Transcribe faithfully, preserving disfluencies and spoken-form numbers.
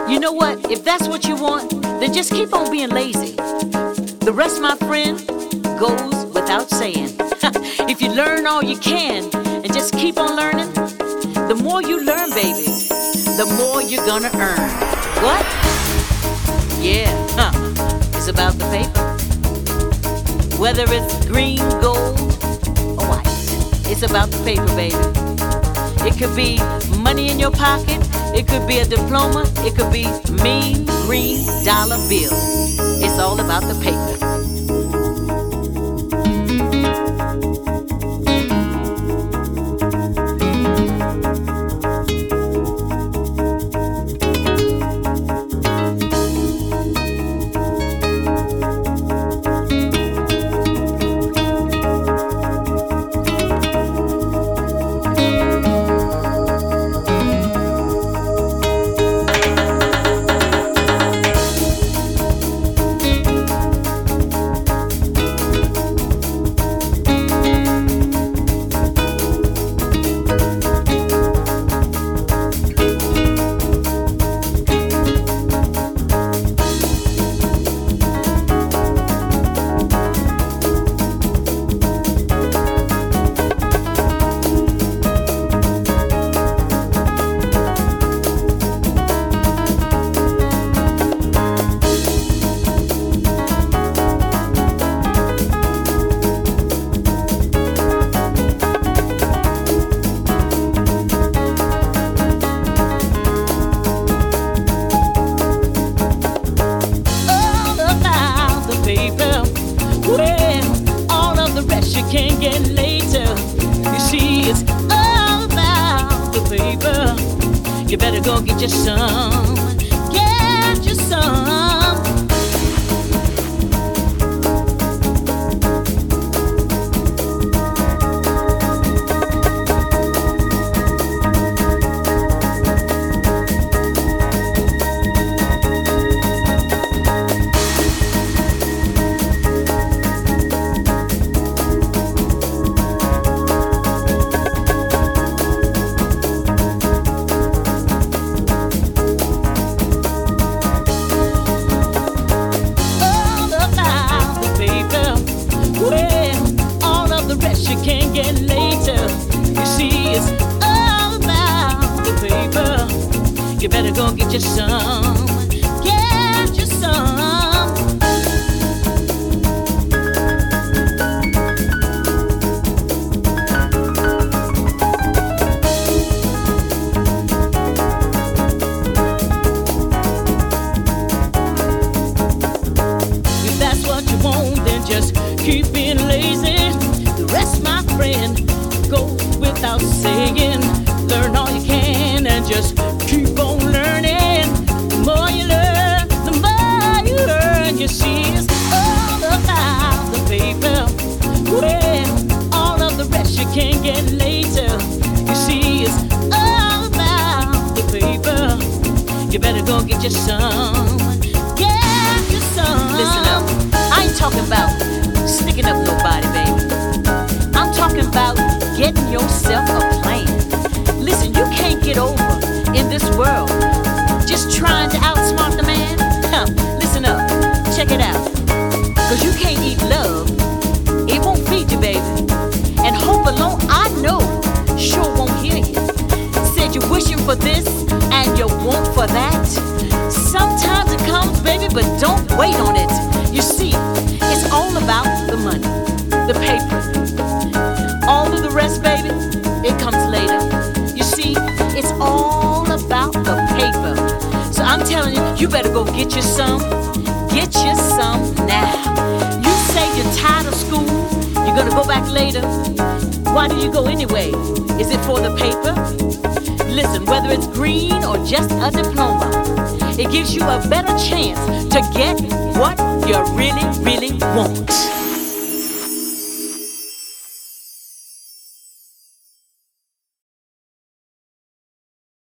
You know what? If that's what you want, then just keep on being lazy. The rest, my friend, goes without saying. If you learn all you can and just keep on learning, the more you learn, baby, the more you're gonna earn. What? Yeah, huh? It's about the paper. Whether it's green, gold, or white, it's about the paper, baby. It could be money in your pocket, it could be a diploma, it could be mean green dollar bill. It's all about the paper. Can't get later. You see, it's all about the paper. You better go get you some. Get you some. You can't get later. You see, it's all about the paper. You better go get you some. Get you some. If that's what you want, then just keep being lazy. The rest, my friend, goes without saying. Learn all you can and just keep on learning. The more you learn, the more you learn. You see, it's all about the paper. Well, all of the rest you can get later. You see, it's all about the paper. You better go get you some. Get you some. Listen up, I ain't talking about sticking up nobody, baby. I'm talking about getting yourself a plan. Listen, you can't get over in this world just trying to outsmart the man. Huh, listen up, check it out. Cause you can't eat love, it won't feed you, baby. And hope alone, I know, sure won't hear you. Said you're wishing for this and you want for that. Sometimes it comes, baby, but don't wait on it. You see, it's all about the money, the paper. All of the rest, baby, it comes later. You see, it's all about the paper. So I'm telling you, you better go get you some. Get you some now. You say you're tired of school, you're gonna go back later. Why do you go anyway? Is it for the paper? Listen, whether it's green or just a diploma, it gives you a better chance to get what you really, really want.